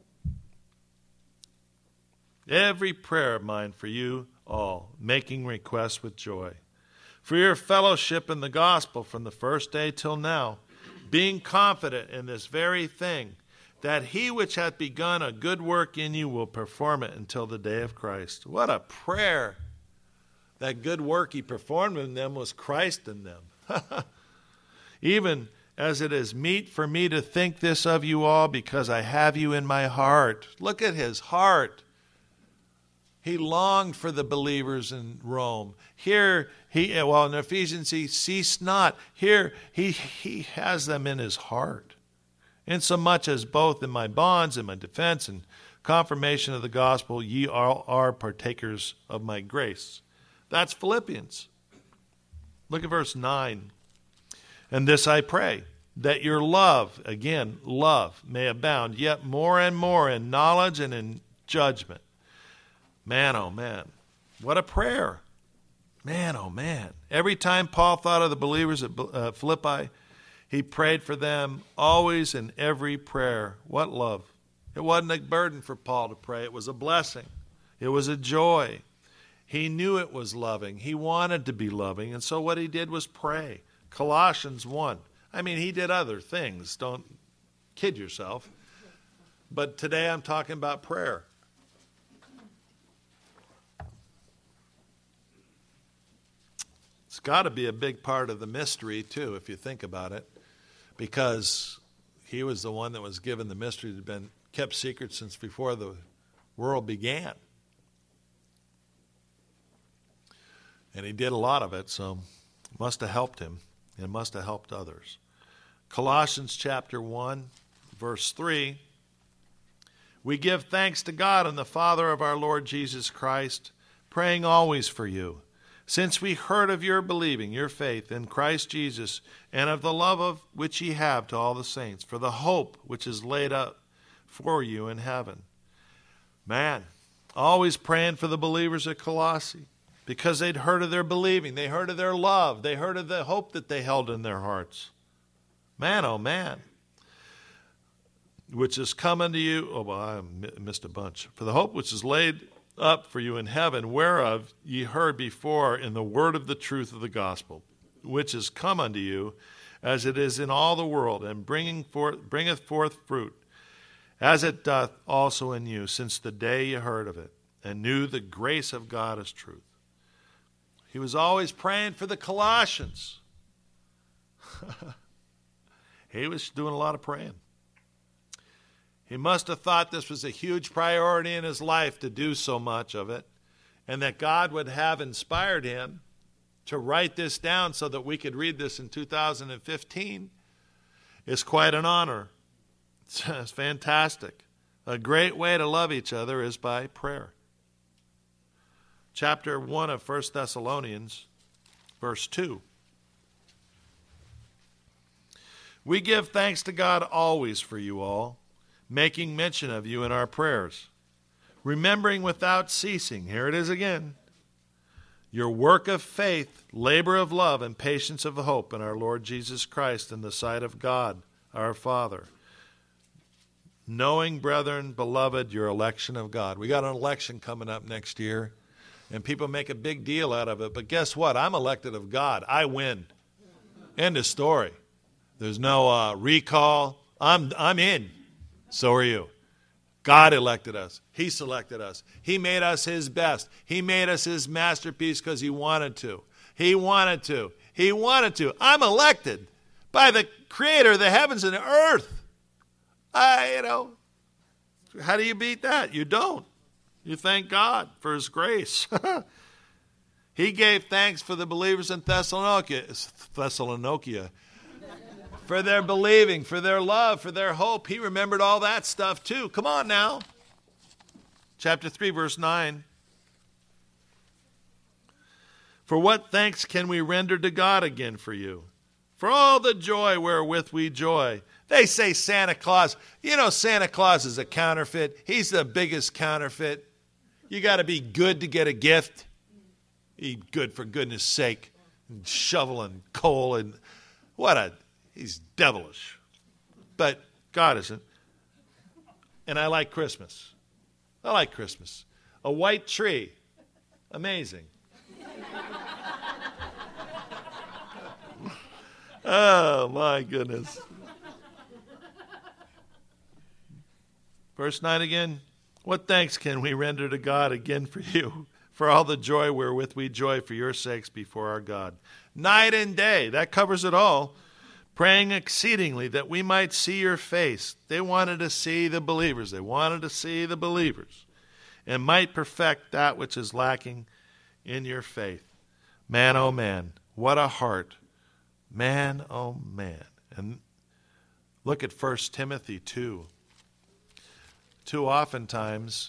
Every prayer of mine for you all, making requests with joy, for your fellowship in the gospel from the first day till now, being confident in this very thing, that he which hath begun a good work in you will perform it until the day of Christ. What a prayer. That good work he performed in them was Christ in them. Even as it is meet for me to think this of you all, because I have you in my heart. Look at his heart. He longed for the believers in Rome. Here, he well in Ephesians, he ceased not. Here, he, he has them in his heart. Insomuch as both in my bonds and my defense and confirmation of the gospel, ye all are partakers of my grace. That's Philippians. Look at verse nine. And this I pray, that your love, again, love, may abound yet more and more in knowledge and in judgment. Man, oh man, what a prayer. Man, oh man. Every time Paul thought of the believers at uh, Philippi, he prayed for them always in every prayer. What love. It wasn't a burden for Paul to pray. It was a blessing. It was a joy. He knew it was loving. He wanted to be loving. And so what he did was pray. Colossians one. I mean, he did other things. Don't kid yourself. But today I'm talking about prayer. It's got to be a big part of the mystery, too, if you think about it. Because he was the one that was given the mystery that had been kept secret since before the world began. And he did a lot of it, so it must have helped him. It must have helped others. Colossians chapter one, verse three. We give thanks to God and the Father of our Lord Jesus Christ, praying always for you, since we heard of your believing, your faith in Christ Jesus, and of the love of which ye have to all the saints, for the hope which is laid up for you in heaven. Man, always praying for the believers at Colossae, because they'd heard of their believing, they heard of their love, they heard of the hope that they held in their hearts. Man, oh man, which is come unto you, oh well, I missed a bunch, for the hope which is laid up for you in heaven, whereof ye heard before in the word of the truth of the gospel, which is come unto you, as it is in all the world, and bringing forth, bringeth forth fruit, as it doth also in you, since the day ye heard of it, and knew the grace of God as truth. He was always praying for the Colossians. He was doing a lot of praying. He must have thought this was a huge priority in his life to do so much of it, and that God would have inspired him to write this down so that we could read this in two thousand fifteen is quite an honor. It's fantastic. A great way to love each other is by prayer. Chapter one of First Thessalonians, verse two. We give thanks to God always for you all, making mention of you in our prayers, remembering without ceasing, here it is again, your work of faith, labor of love, and patience of hope in our Lord Jesus Christ in the sight of God, our Father. Knowing, brethren, beloved, your election of God. We got an election coming up next year, and people make a big deal out of it. But guess what? I'm elected of God. I win. End of story. There's no uh, recall. I'm I'm in. So are you. God elected us. He selected us. He made us his best. He made us his masterpiece because he wanted to. He wanted to. He wanted to. I'm elected by the creator of the heavens and the earth. I, you know, how do you beat that? You don't. You thank God for his grace. He gave thanks for the believers in Thessalonica, Thessalonica, for their believing, for their love, for their hope. He remembered all that stuff too. Come on now. Chapter three, verse nine. For what thanks can we render to God again for you? For all the joy wherewith we joy. They say Santa Claus. You know, Santa Claus is a counterfeit. He's the biggest counterfeit. You got to be good to get a gift. Be good for goodness sake. And shoveling coal and what a, he's devilish. But God isn't. And I like Christmas. I like Christmas. A white tree. Amazing. Oh, my goodness. Verse nine again. What thanks can we render to God again for you, for all the joy wherewith we joy for your sakes before our God? Night and day, that covers it all. Praying exceedingly that we might see your face. They wanted to see the believers. They wanted to see the believers. And might perfect that which is lacking in your faith. Man, oh man, what a heart. Man, oh man. And look at First Timothy two. Too oftentimes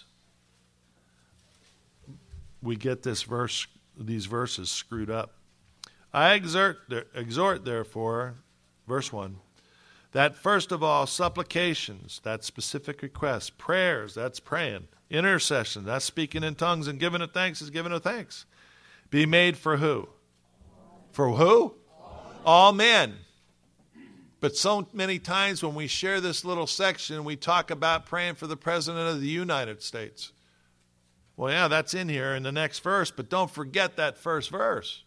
we get this verse, these verses screwed up. I exhort, exhort therefore, verse one, that first of all supplications, that's specific requests, prayers, that's praying, intercession, that's speaking in tongues, and giving of thanks is giving of thanks. Be made for who? For who? All men. But so many times when we share this little section, we talk about praying for the President of the United States. Well, yeah, that's in here in the next verse, but don't forget that first verse.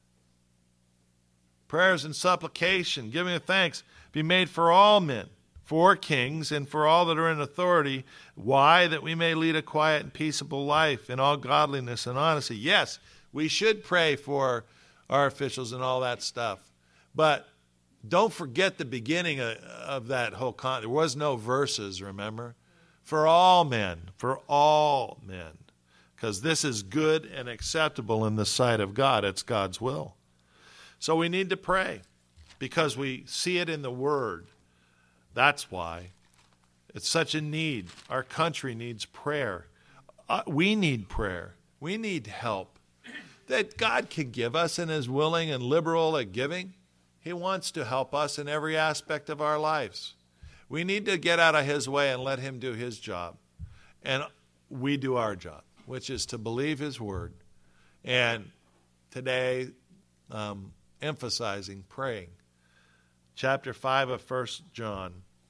Prayers and supplication, giving of thanks, be made for all men, for kings, and for all that are in authority. Why? That we may lead a quiet and peaceable life in all godliness and honesty. Yes, we should pray for our officials and all that stuff. But don't forget the beginning of, of that whole con. There was no verses, remember? For all men, for all men. Because this is good and acceptable in the sight of God. It's God's will. So we need to pray because we see it in the Word. That's why. It's such a need. Our country needs prayer. Uh, we need prayer. We need help that God can give us and is willing and liberal at giving. He wants to help us in every aspect of our lives. We need to get out of his way and let him do his job. And we do our job, which is to believe his word. And today, um, emphasizing praying. Chapter five of First John,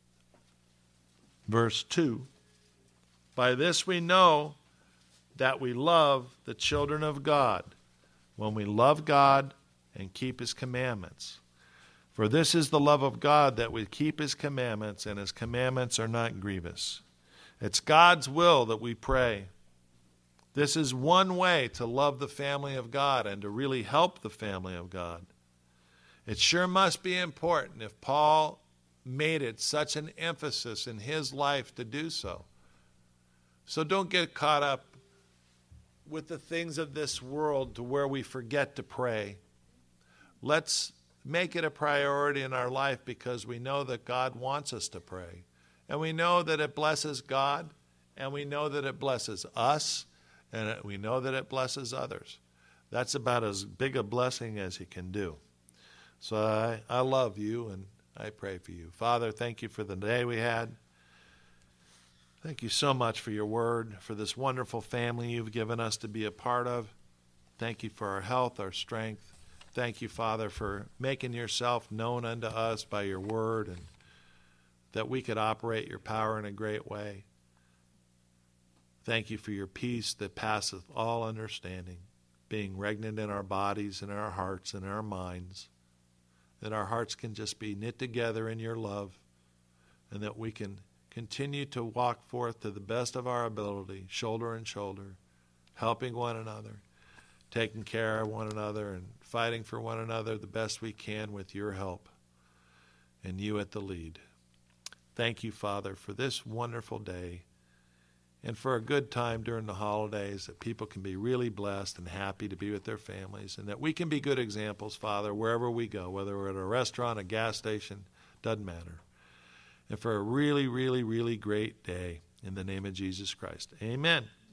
verse two. By this we know that we love the children of God, when we love God and keep his commandments. For this is the love of God, that we keep his commandments, and his commandments are not grievous. It's God's will that we pray. This is one way to love the family of God and to really help the family of God. It sure must be important if Paul made it such an emphasis in his life to do so. So don't get caught up with the things of this world to where we forget to pray. Let's make it a priority in our life because we know that God wants us to pray. And we know that it blesses God, and we know that it blesses us, and we know that it blesses others. That's about as big a blessing as he can do. So I, I love you, and I pray for you. Father, thank you for the day we had. Thank you so much for your word, for this wonderful family you've given us to be a part of. Thank you for our health, our strength. Thank you, Father, for making yourself known unto us by your word, and that we could operate your power in a great way. Thank you for your peace that passeth all understanding, being regnant in our bodies and our hearts and our minds, that our hearts can just be knit together in your love, and that we can continue to walk forth to the best of our ability, shoulder and shoulder, helping one another, taking care of one another, and fighting for one another the best we can with your help and you at the lead. Thank you, Father, for this wonderful day and for a good time during the holidays, that people can be really blessed and happy to be with their families, and that we can be good examples, Father, wherever we go, whether we're at a restaurant, a gas station, doesn't matter. And for a really, really, really great day in the name of Jesus Christ. Amen.